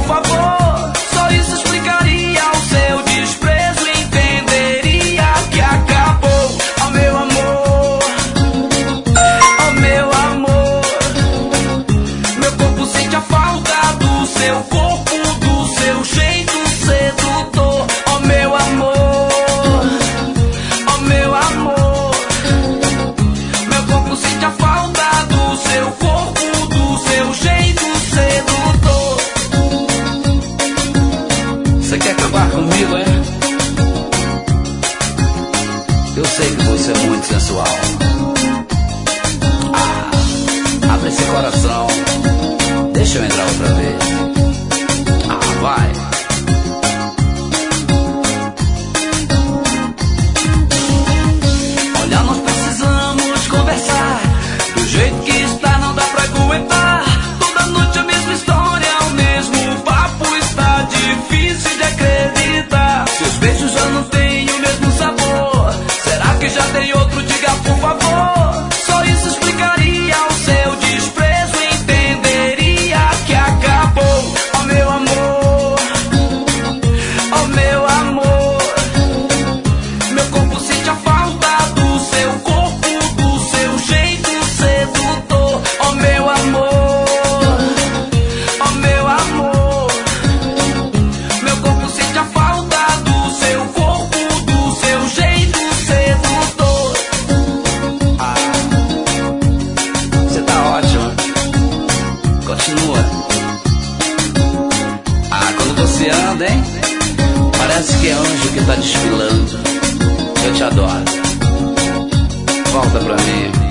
favor. Só isso explicaria o seu desprezo e entenderia que acabou. Oh meu amor, oh meu amor, meu corpo sente a falta do seu corpo, do seu jeito sedutor. Oh meu amor, oh meu amor, meu corpo sente a falta do seu corpo, do seu jeito sedutor. Você quer acabar comigo, é? Eu sei que você é muito sensual. Abre esse coração, deixa eu entrar outra vez. Vai. Olha, nós precisamos conversar. Do jeito que está não dá pra aguentar. Toda noite a mesma história, o mesmo papo. Está difícil de acreditar. Seus beijos já não têm o mesmo sabor. Será que já tem outro? Diga por favor. Só isso explicaria o seu desprezo e entenderia que acabou. Oh meu amor, oh meu amor, meu corpo sente a falta do seu corpo, do seu jeito sedutor. Oh meu amor, oh meu amor, meu corpo sente a falta do seu corpo, do seu jeito sedutor. Você tá ótimo. Continua. Quando você anda, hein? Parece que é anjo que tá desfilando. Eu te adoro. Volta pra mim.